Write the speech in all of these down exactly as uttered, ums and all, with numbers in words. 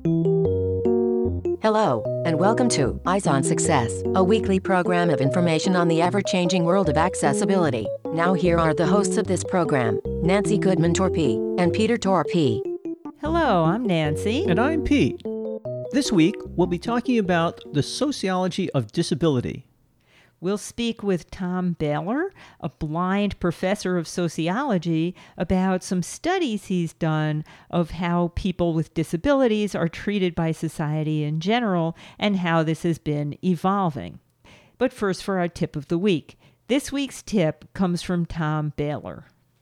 Hello, and welcome to Eyes on Success, a weekly program of information on the ever-changing world of accessibility. Now here are the hosts of this program, Nancy Goodman-Torpey and Peter Torpey. Hello, I'm Nancy. And I'm Pete. This week, we'll be talking about the sociology of disability. We'll speak with Tom Baylor, a blind professor of sociology, about some studies he's done of how people with disabilities are treated by society in general and how this has been evolving. But first, for our tip of the week. This week's tip comes from Tom Baylor.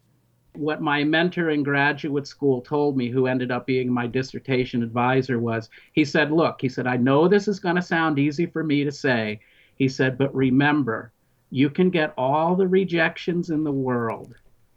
What my mentor in graduate school told me, who ended up being my dissertation advisor, was, he said, look, he said, I know this is going to sound easy for me to say. He said, but remember, you can get all the rejections in the world.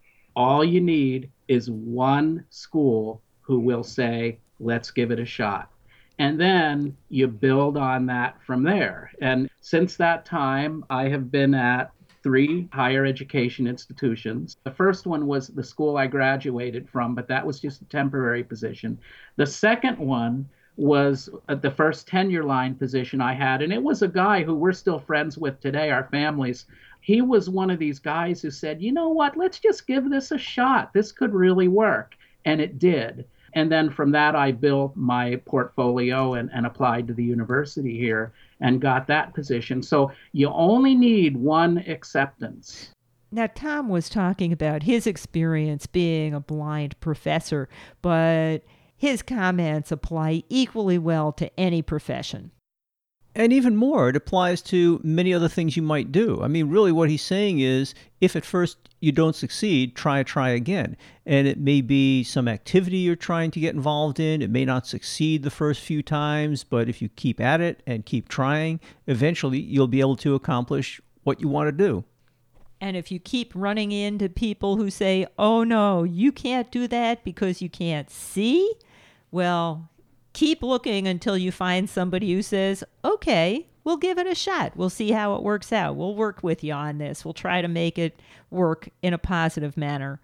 All you need is one school who will say, let's give it a shot. And then you build on that from there. And since that time, I have been at three higher education institutions. The first one was the school I graduated from, but that was just a temporary position. The second one was the first tenure line position I had. And it was a guy who we're still friends with today, our families. He was one of these guys who said, you know what, let's just give this a shot. This could really work. And it did. And then from that, I built my portfolio and, and applied to the university here and got that position. So you only need one acceptance. Now, Tom was talking about his experience being a blind professor, but his comments apply equally well to any profession. And even more, it applies to many other things you might do. I mean, really what he's saying is, if at first you don't succeed, try, try again. And it may be some activity you're trying to get involved in. It may not succeed the first few times, but if you keep at it and keep trying, eventually you'll be able to accomplish what you want to do. And if you keep running into people who say, oh no, you can't do that because you can't see, well, keep looking until you find somebody who says, okay, we'll give it a shot. We'll see how it works out. We'll work with you on this. We'll try to make it work in a positive manner.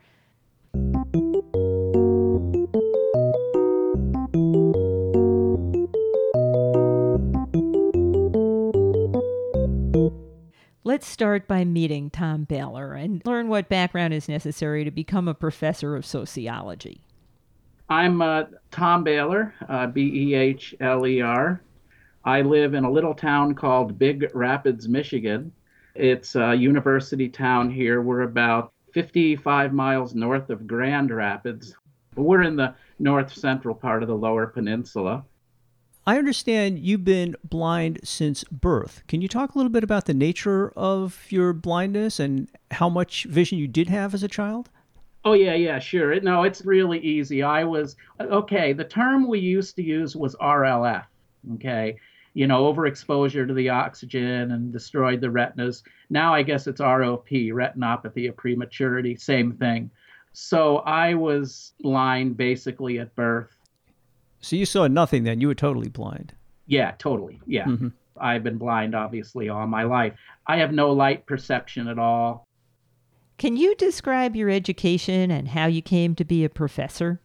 Let's start by meeting Tom Baylor and learn what background is necessary to become a professor of sociology. I'm uh, Tom Baylor, uh, B E H L E R. I live in a little town called Big Rapids, Michigan. It's a university town here. We're about fifty-five miles north of Grand Rapids. We're in the north central part of the Lower Peninsula. I understand you've been blind since birth. Can you talk a little bit about the nature of your blindness and how much vision you did have as a child? Oh, yeah, yeah, sure. It, no, it's really easy. I was, okay, the term we used to use was R L F, okay? You know, overexposure to the oxygen and destroyed the retinas. Now I guess it's R O P, retinopathy of prematurity, same thing. So I was blind basically at birth. So you saw nothing then? You were totally blind? Yeah, totally, yeah. Mm-hmm. I've been blind, obviously, all my life. I have no light perception at all. Can you describe your education and how you came to be a professor?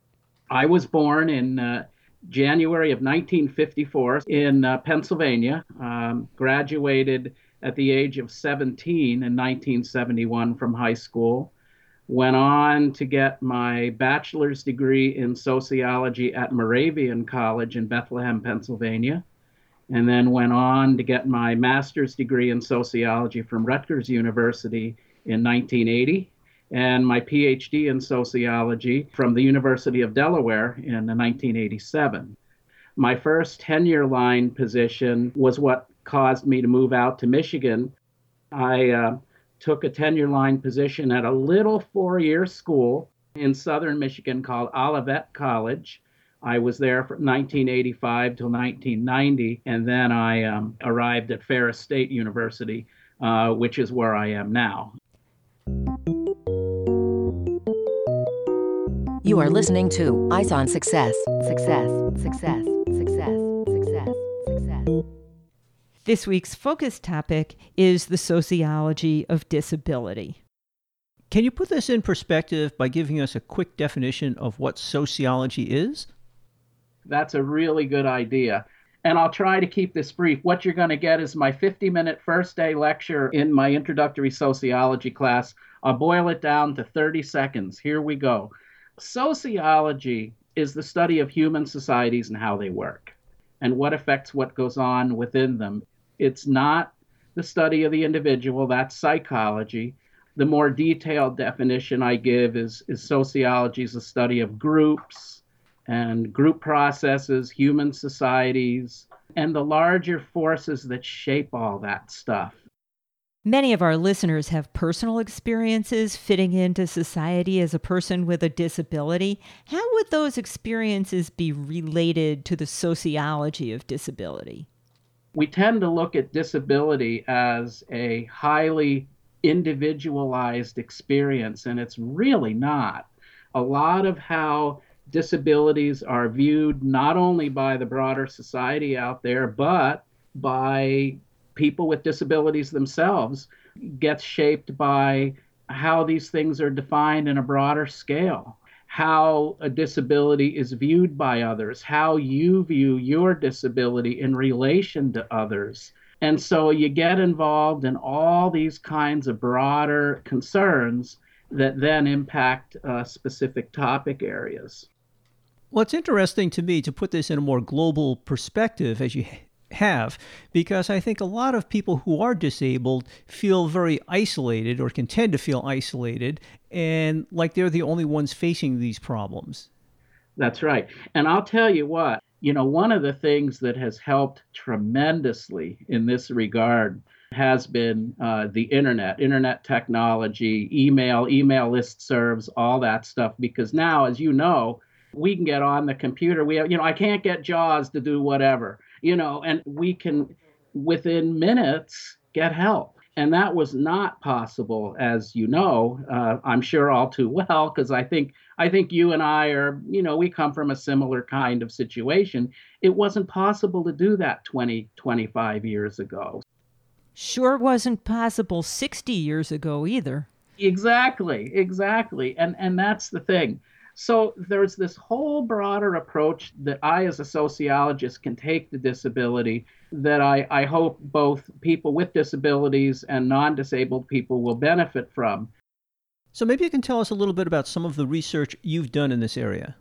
I was born in uh, January of nineteen fifty-four in uh, Pennsylvania, um, graduated at the age of seventeen in nineteen seventy-one from high school, went on to get my bachelor's degree in sociology at Moravian College in Bethlehem, Pennsylvania, and then went on to get my master's degree in sociology from Rutgers University in nineteen eighty, and my P H D in sociology from the University of Delaware in nineteen eighty-seven. My first tenure line position was what caused me to move out to Michigan. I uh, took a tenure line position at a little four-year school in southern Michigan called Olivet College. I was there from nineteen eighty-five till nineteen ninety, and then I um, arrived at Ferris State University, uh, which is where I am now. You are listening to Eyes on Success. Success, success, success, success, success. This week's focus topic is the sociology of disability. Can you put this in perspective by giving us a quick definition of what sociology is? That's a really good idea. And I'll try to keep this brief. What you're going to get is my fifty minute first day lecture in my introductory sociology class. I'll boil it down to thirty seconds. Here we go. Sociology is the study of human societies and how they work and what affects what goes on within them. It's not the study of the individual, that's psychology. The more detailed definition I give is, is sociology is the study of groups and group processes, human societies, and the larger forces that shape all that stuff. Many of our listeners have personal experiences fitting into society as a person with a disability. How would those experiences be related to the sociology of disability? We tend to look at disability as a highly individualized experience, and it's really not. A lot of how disabilities are viewed not only by the broader society out there, but by people with disabilities themselves gets shaped by how these things are defined in a broader scale, how a disability is viewed by others, how you view your disability in relation to others. And so you get involved in all these kinds of broader concerns that then impact uh, specific topic areas. Well, it's interesting to me to put this in a more global perspective as you have, because I think a lot of people who are disabled feel very isolated or can tend to feel isolated and like they're the only ones facing these problems. That's right. And I'll tell you what, you know, one of the things that has helped tremendously in this regard has been uh, the internet, internet technology, email, email listservs, all that stuff. Because now, as you know, we can get on the computer. We have, you know, I can't get JAWS to do whatever, you know, and we can, within minutes, get help. And that was not possible, as you know, uh, I'm sure all too well, because I think I think you and I are, you know, we come from a similar kind of situation. It wasn't possible to do that twenty, twenty-five years ago. Sure wasn't possible sixty years ago either. Exactly, exactly. And and that's the thing. So there's this whole broader approach that I, as a sociologist, can take to disability that I, I hope both people with disabilities and non-disabled people will benefit from. So maybe you can tell us a little bit about some of the research you've done in this area.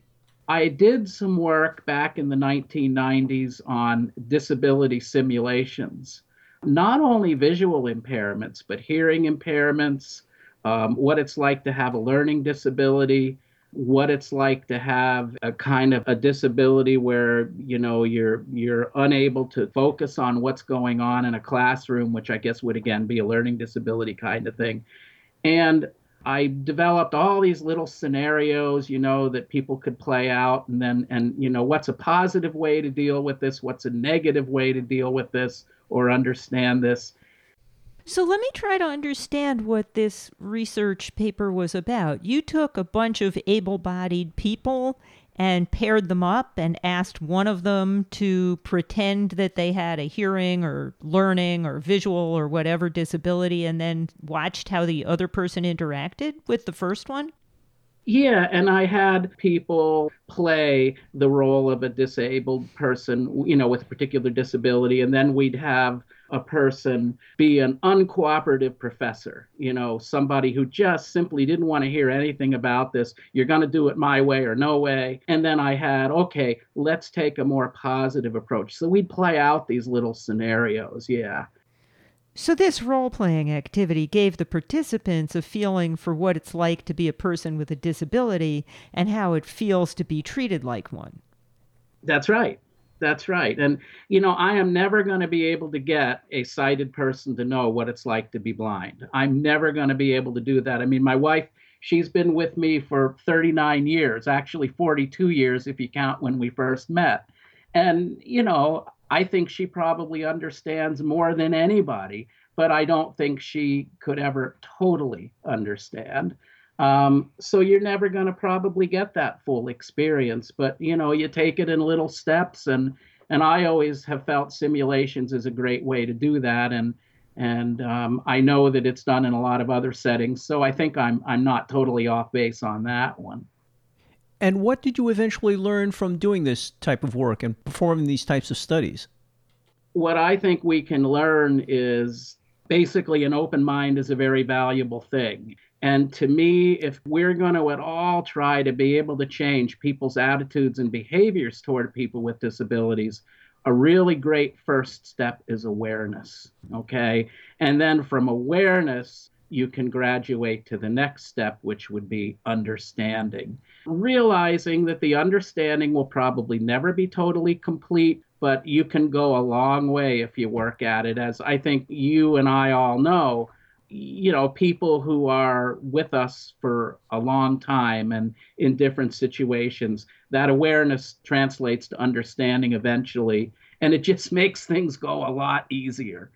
I did some work back in the nineteen nineties on disability simulations, not only visual impairments, but hearing impairments, um, what it's like to have a learning disability, what it's like to have a kind of a disability where, you know, you're you're unable to focus on what's going on in a classroom, which I guess would again be a learning disability kind of thing. And I developed all these little scenarios, you know, that people could play out, and then, and, you know, what's a positive way to deal with this? What's a negative way to deal with this or understand this? So let me try to understand what this research paper was about. You took a bunch of able-bodied people and paired them up and asked one of them to pretend that they had a hearing or learning or visual or whatever disability, and then watched how the other person interacted with the first one? Yeah, and I had people play the role of a disabled person, you know, with a particular disability, and then we'd have a person be an uncooperative professor, you know, somebody who just simply didn't want to hear anything about this. You're going to do it my way or no way. And then I had, okay, let's take a more positive approach. So we'd play out these little scenarios, yeah. So this role-playing activity gave the participants a feeling for what it's like to be a person with a disability and how it feels to be treated like one. That's right. That's right. And, you know, I am never going to be able to get a sighted person to know what it's like to be blind. I'm never going to be able to do that. I mean, my wife, she's been with me for thirty-nine years, actually forty-two years if you count when we first met. And, you know, I think she probably understands more than anybody, but I don't think she could ever totally understand. Um, so you're never going to probably get that full experience, but, you know, you take it in little steps, and and I always have felt simulations is a great way to do that, and and um, I know that it's done in a lot of other settings, so I think I'm I'm not totally off base on that one. And what did you eventually learn from doing this type of work and performing these types of studies? What I think we can learn is basically an open mind is a very valuable thing. And to me, if we're going to at all try to be able to change people's attitudes and behaviors toward people with disabilities, a really great first step is awareness. Okay. And then from awareness, you can graduate to the next step, which would be understanding. Realizing that the understanding will probably never be totally complete, but you can go a long way if you work at it. As I think you and I all know, you know, people who are with us for a long time and in different situations, that awareness translates to understanding eventually, and it just makes things go a lot easier.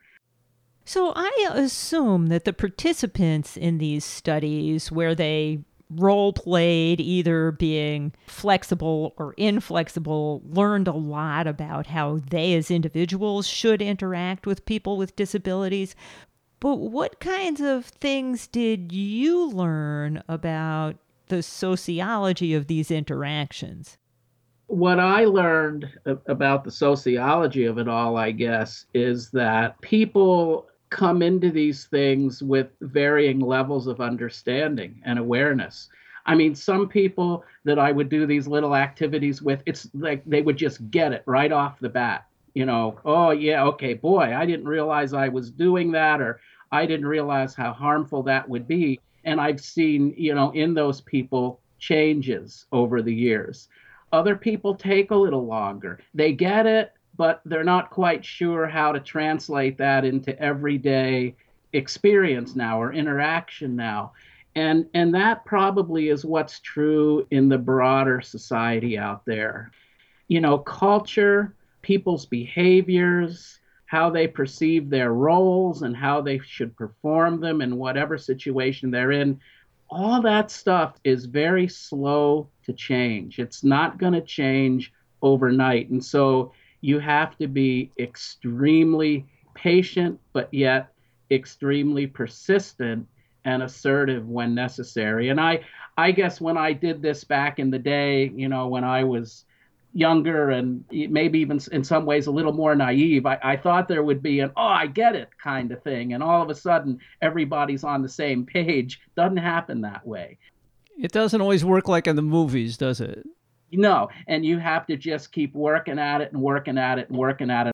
So I assume that the participants in these studies where they role played either being flexible or inflexible learned a lot about how they as individuals should interact with people with disabilities. But what kinds of things did you learn about the sociology of these interactions? What I learned about the sociology of it all, I guess, is that people come into these things with varying levels of understanding and awareness. I mean, some people that I would do these little activities with, it's like they would just get it right off the bat. You know, oh, yeah, okay, boy, I didn't realize I was doing that, or I didn't realize how harmful that would be. And I've seen, you know, in those people changes over the years. Other people take a little longer. They get it, but they're not quite sure how to translate that into everyday experience now or interaction now. And, and that probably is what's true in the broader society out there. You know, culture, people's behaviors, how they perceive their roles and how they should perform them in whatever situation they're in, all that stuff is very slow to change. It's not going to change overnight. And so you have to be extremely patient, but yet extremely persistent and assertive when necessary. And I, I guess when I did this back in the day, you know, when I was younger and maybe even in some ways a little more naive, I, I thought there would be an, oh, I get it kind of thing. And all of a sudden, everybody's on the same page. Doesn't happen that way. It doesn't always work like in the movies, does it? No, and you have to just keep working at it and working at it and working at it.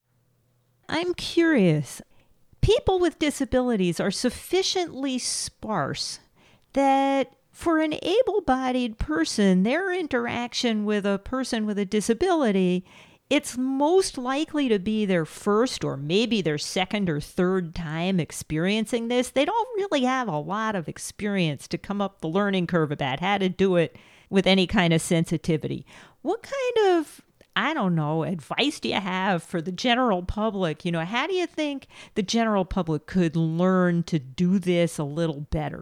I'm curious. People with disabilities are sufficiently sparse that for an able-bodied person, their interaction with a person with a disability, it's most likely to be their first or maybe their second or third time experiencing this. They don't really have a lot of experience to come up the learning curve about how to do it with any kind of sensitivity. What kind of, I don't know, advice do you have for the general public? You know, how do you think the general public could learn to do this a little better?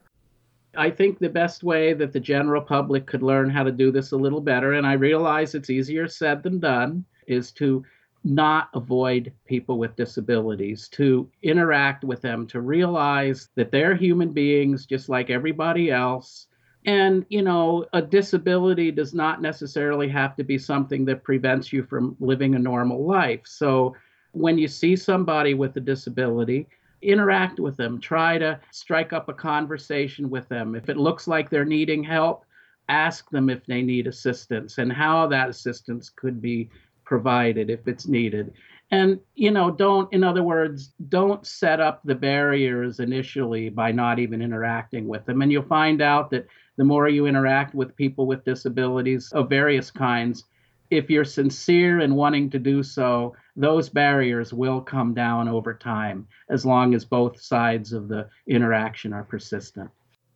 I think the best way that the general public could learn how to do this a little better, and I realize it's easier said than done, is to not avoid people with disabilities, to interact with them, to realize that they're human beings just like everybody else. And, you know, a disability does not necessarily have to be something that prevents you from living a normal life. So when you see somebody with a disability, interact with them, try to strike up a conversation with them. If it looks like they're needing help, ask them if they need assistance and how that assistance could be provided if it's needed. And, you know, don't, in other words, don't set up the barriers initially by not even interacting with them. And you'll find out that the more you interact with people with disabilities of various kinds, if you're sincere in wanting to do so, those barriers will come down over time, as long as both sides of the interaction are persistent.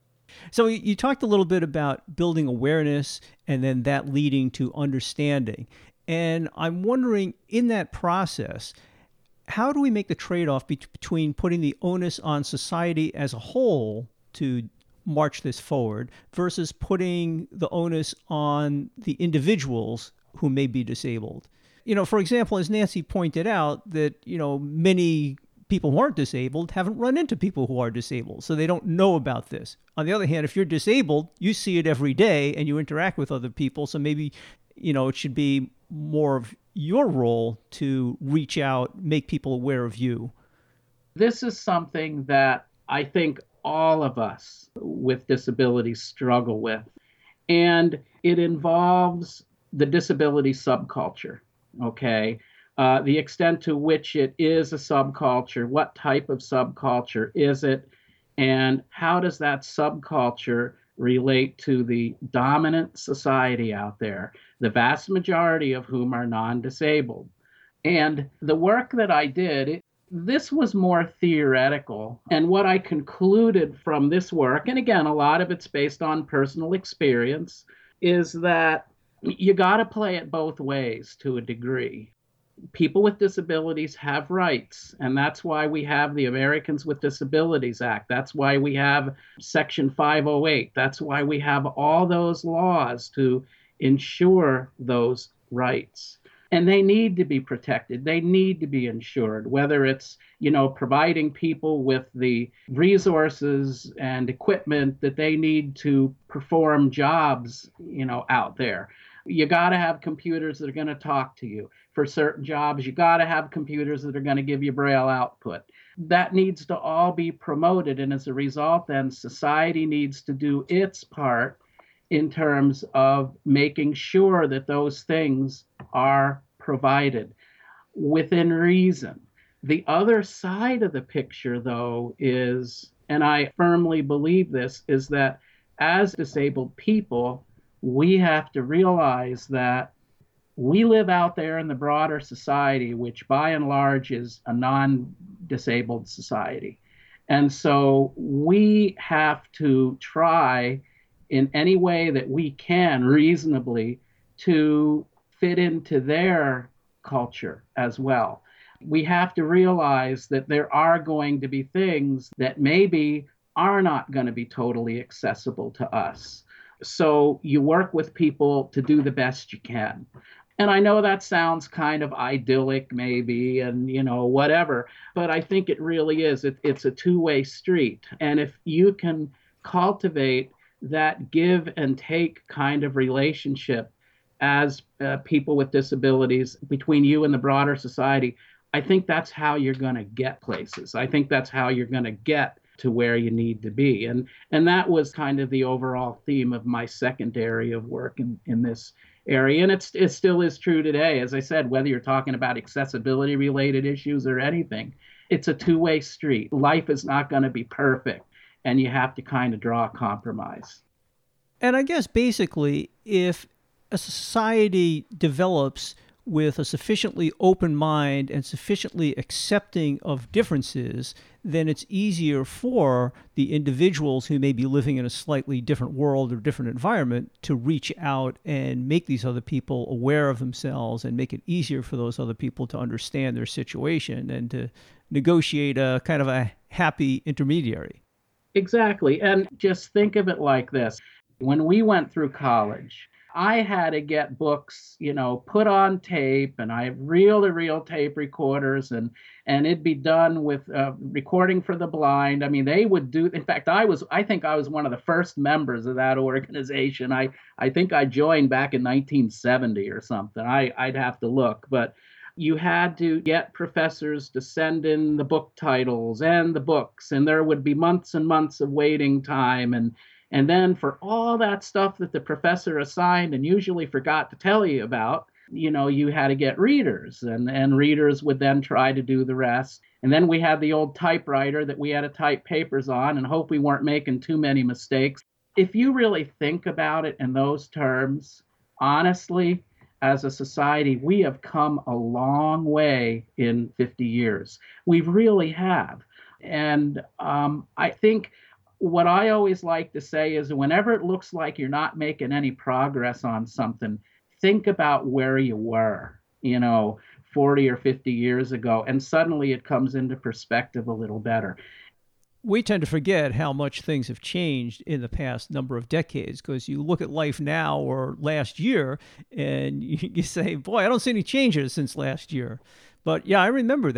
So you talked a little bit about building awareness and then that leading to understanding. And I'm wondering, in that process, how do we make the trade-off be- between putting the onus on society as a whole to march this forward versus putting the onus on the individuals who may be disabled? You know, for example, as Nancy pointed out, that, you know, many people who aren't disabled haven't run into people who are disabled, so they don't know about this. On the other hand, if you're disabled, you see it every day and you interact with other people, so maybe, you know, it should be more of your role to reach out, make people aware of you. This is something that I think all of us with disabilities struggle with, and it involves the disability subculture, okay? Uh, the extent to which it is a subculture, what type of subculture is it, and how does that subculture relate to the dominant society out there, the vast majority of whom are non-disabled. And the work that I did, it, this was more theoretical. And what I concluded from this work, and again, a lot of it's based on personal experience, is that you got to play it both ways to a degree. People with disabilities have rights, and that's why we have the Americans with Disabilities Act. That's why we have Section five oh eight. That's why we have all those laws to ensure those rights. And they need to be protected. They need to be insured, whether it's, you know, providing people with the resources and equipment that they need to perform jobs, you know, out there. You got to have computers that are going to talk to you. For certain jobs, you got to have computers that are going to give you Braille output. That needs to all be promoted. And as a result, then society needs to do its part in terms of making sure that those things are provided within reason. The other side of the picture, though, is, and I firmly believe this, is that as disabled people, we have to realize that we live out there in the broader society, which by and large is a non-disabled society. And so we have to try in any way that we can reasonably to fit into their culture as well. We have to realize that there are going to be things that maybe are not going to be totally accessible to us. So you work with people to do the best you can. And I know that sounds kind of idyllic maybe, and, you know, whatever, but I think it really is. It, it's a two-way street. And if you can cultivate that give and take kind of relationship as uh, people with disabilities between you and the broader society, I think that's how you're going to get places. I think that's how you're going to get to where you need to be. And and that was kind of the overall theme of my second area of work in, in this area. And it's, it still is true today. As I said, whether you're talking about accessibility related issues or anything, it's a two-way street. Life is not going to be perfect, and you have to kind of draw a compromise. And I guess basically, if a society develops with a sufficiently open mind and sufficiently accepting of differences, then it's easier for the individuals who may be living in a slightly different world or different environment to reach out and make these other people aware of themselves and make it easier for those other people to understand their situation and to negotiate a kind of a happy intermediary. Exactly. And just think of it like this. When we went through college, I had to get books, you know, put on tape, and I have reel-to-reel tape recorders, and and it'd be done with uh, recording for the blind. I mean, they would do. In fact, I was, I think I was one of the first members of that organization. I, I think I joined back in nineteen seventy or something. I, I'd have to look, but you had to get professors to send in the book titles and the books, and there would be months and months of waiting time, and. And then for all that stuff that the professor assigned and usually forgot to tell you about, you know, you had to get readers, and, and readers would then try to do the rest. And then we had the old typewriter that we had to type papers on and hope we weren't making too many mistakes. If you really think about it in those terms, honestly, as a society, we have come a long way in fifty years. We really have. And um, I think what I always like to say is whenever it looks like you're not making any progress on something, think about where you were, you know, forty or fifty years ago, and suddenly it comes into perspective a little better. We tend to forget how much things have changed in the past number of decades, because you look at life now or last year and you, you say, boy, I don't see any changes since last year. But yeah, I remember that.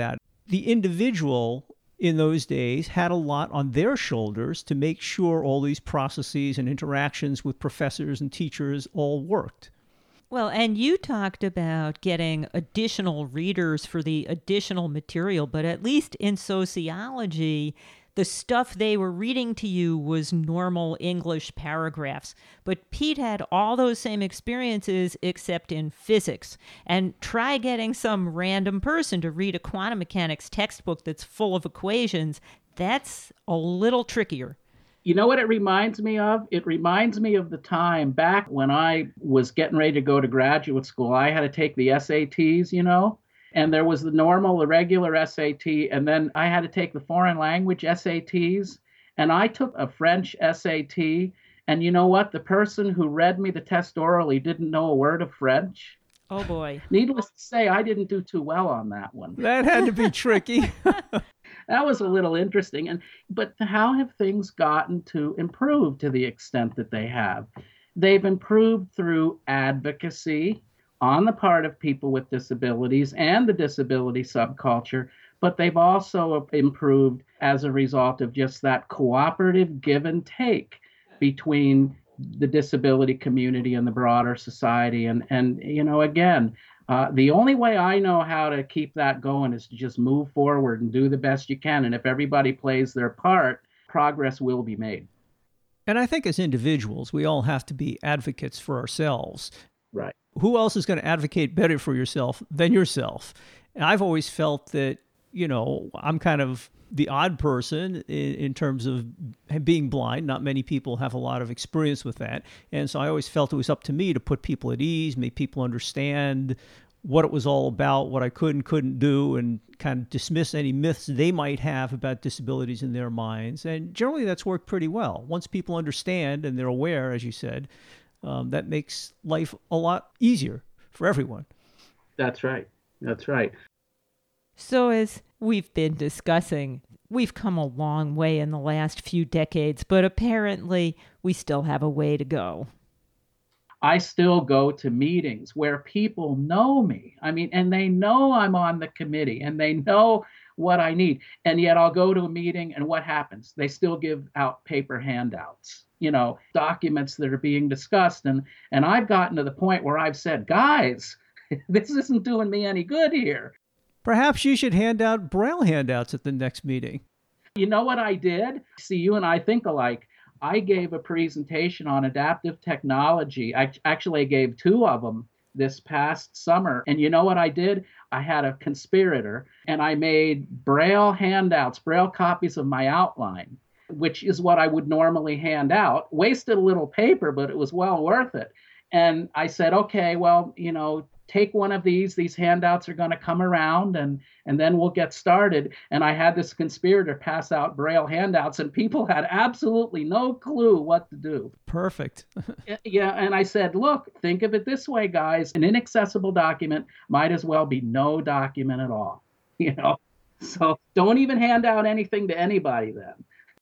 the individual in those days had a lot on their shoulders to make sure all these processes and interactions with professors and teachers all worked. Well, and you talked about getting additional readers for the additional material, but at least in sociology, the stuff they were reading to you was normal English paragraphs. But Pete had all those same experiences except in physics. And try getting some random person to read a quantum mechanics textbook that's full of equations. That's a little trickier. You know what it reminds me of? It reminds me of the time back when I was getting ready to go to graduate school. I had to take the S A Ts, you know, and there was the normal, the regular S A T, and then I had to take the foreign language S A Ts, and I took a French S A T, and you know what? The person who read me the test orally didn't know a word of French. Oh, boy. Needless to say, I didn't do too well on that one. That had to be tricky. That was a little interesting. And but how have things gotten to improve to the extent that they have? They've improved through advocacy on the part of people with disabilities and the disability subculture, but they've also improved as a result of just that cooperative give and take between the disability community and the broader society. And, and you know, again, Uh, the only way I know how to keep that going is to just move forward and do the best you can. And if everybody plays their part, progress will be made. And I think as individuals, we all have to be advocates for ourselves. Right. Who else is going to advocate better for yourself than yourself? And I've always felt that, you know, I'm kind of the odd person in, in terms of being blind. Not many people have a lot of experience with that. And so I always felt it was up to me to put people at ease, make people understand what it was all about, what I could and couldn't do, and kind of dismiss any myths they might have about disabilities in their minds. And generally that's worked pretty well. Once people understand and they're aware, as you said, um, that makes life a lot easier for everyone. That's right. That's right. So as we've been discussing, we've come a long way in the last few decades, but apparently we still have a way to go. I still go to meetings where people know me. I mean, and they know I'm on the committee and they know what I need. And yet I'll go to a meeting and what happens? They still give out paper handouts, you know, documents that are being discussed. And, and I've gotten to the point where I've said, guys, this isn't doing me any good here. Perhaps you should hand out Braille handouts at the next meeting. You know what I did? See, you and I think alike. I gave a presentation on adaptive technology. I actually gave two of them this past summer. And you know what I did? I had a conspirator and I made Braille handouts, Braille copies of my outline, which is what I would normally hand out. Wasted a little paper, but it was well worth it. And I said, okay, well, you know, take one of these. These handouts are going to come around and, and then we'll get started. And I had this conspirator pass out Braille handouts and people had absolutely no clue what to do. Perfect. Yeah. And I said, look, think of it this way, guys. An inaccessible document might as well be no document at all. You know, so don't even hand out anything to anybody then.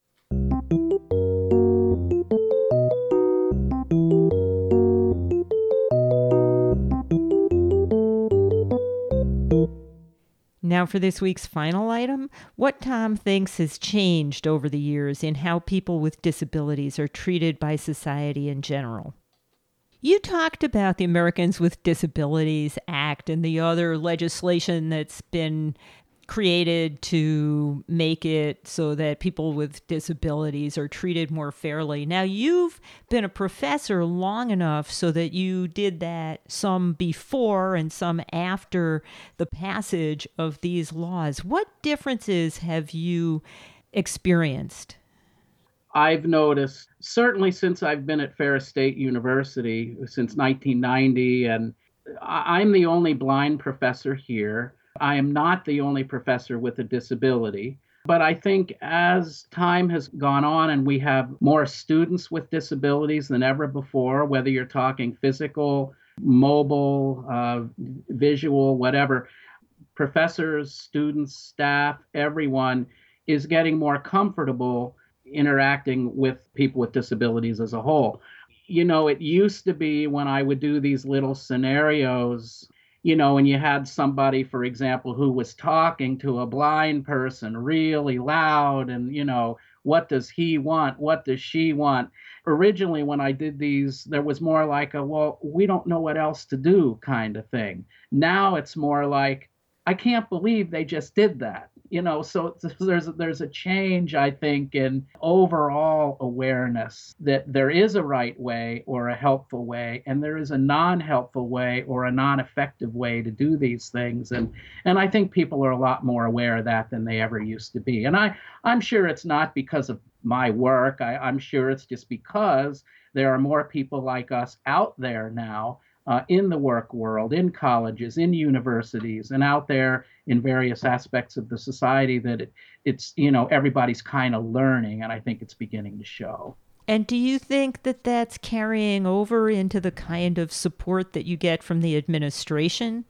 Now for this week's final item, what Tom thinks has changed over the years in how people with disabilities are treated by society in general. You talked about the Americans with Disabilities Act and the other legislation that's been created to make it so that people with disabilities are treated more fairly. Now, you've been a professor long enough so that you did that some before and some after the passage of these laws. What differences have you experienced? I've noticed, certainly since I've been at Ferris State University since nineteen ninety, and I'm the only blind professor here. I am not the only professor with a disability, but I think as time has gone on and we have more students with disabilities than ever before, whether you're talking physical, mobile, uh, visual, whatever, professors, students, staff, everyone is getting more comfortable interacting with people with disabilities as a whole. You know, it used to be when I would do these little scenarios you know, and you had somebody, for example, who was talking to a blind person really loud and, you know, what does he want? What does she want? Originally, when I did these, there was more like a, well, we don't know what else to do kind of thing. Now it's more like, I can't believe they just did that. You know, so there's there's a change, I think, in overall awareness that there is a right way or a helpful way, and there is a non-helpful way or a non-effective way to do these things. And and I think people are a lot more aware of that than they ever used to be. And I, I'm sure it's not because of my work. I, I'm sure it's just because there are more people like us out there now Uh, in the work world, in colleges, in universities, and out there in various aspects of the society that it, it's, you know, everybody's kind of learning, and I think it's beginning to show. And do you think that that's carrying over into the kind of support that you get from the administration?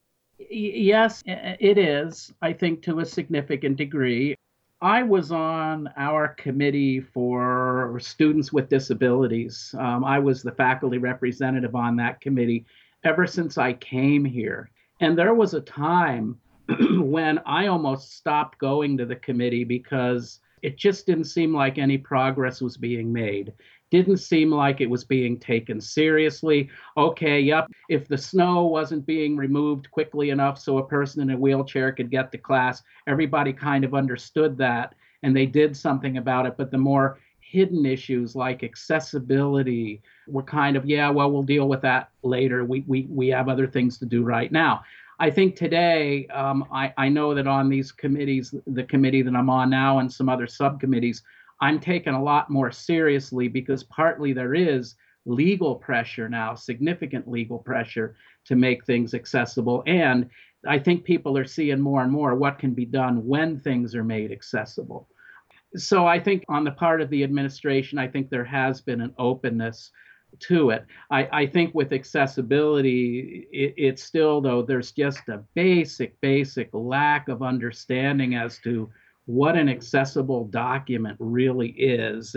Y- yes, it is, I think, to a significant degree. I was on our committee for students with disabilities. Um, I was the faculty representative on that committee ever since I came here. And there was a time when I almost stopped going to the committee because it just didn't seem like any progress was being made. Didn't seem like it was being taken seriously. Okay, yep, if the snow wasn't being removed quickly enough so a person in a wheelchair could get to class, everybody kind of understood that and they did something about it. But the more hidden issues like accessibility were kind of, yeah, well, we'll deal with that later. We we we have other things to do right now. I think today, um, I, I know that on these committees, the committee that I'm on now and some other subcommittees, I'm taken a lot more seriously because partly there is legal pressure now, significant legal pressure to make things accessible. And I think people are seeing more and more what can be done when things are made accessible. So I think on the part of the administration, I think there has been an openness to it. I, I think with accessibility, it, it's still, though, there's just a basic, basic lack of understanding as to what an accessible document really is.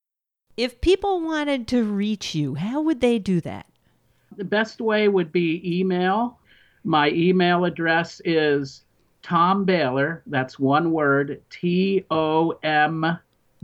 If people wanted to reach you, how would they do that? The best way would be email. My email address is Tom Baylor, that's one word, T O M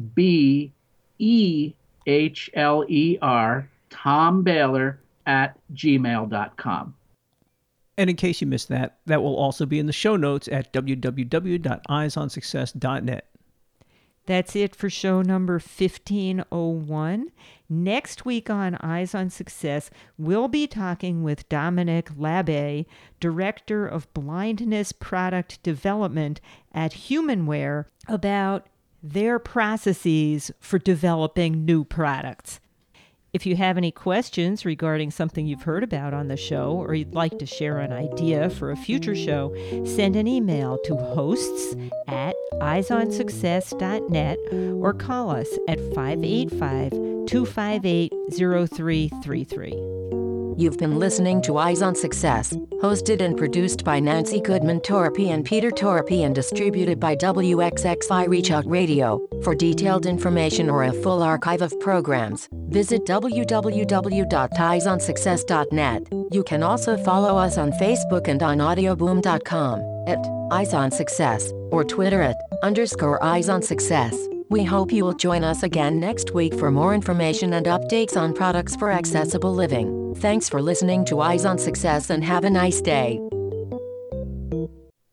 B E H L E R, Tom Baylor at gmail dot com. And in case you missed that, that will also be in the show notes at w w w dot eyes on success dot net. That's it for show number fifteen oh one. Next week on Eyes on Success, we'll be talking with Dominic Labbe, Director of Blindness Product Development at Humanware, about their processes for developing new products. If you have any questions regarding something you've heard about on the show, or you'd like to share an idea for a future show, send an email to hosts at eyes on success dot net or call us at five eight five, two five eight, zero three three three. You've been listening to Eyes on Success, hosted and produced by Nancy Goodman Torpy and Peter Torpy and distributed by W X X I Reach Out Radio. For detailed information or a full archive of programs, visit w w w dot eyes on success dot net. You can also follow us on Facebook and on audioboom dot com at Eyes on Success or Twitter at underscore Eyes on Success. We hope you will join us again next week for more information and updates on products for accessible living. Thanks for listening to Eyes on Success and have a nice day.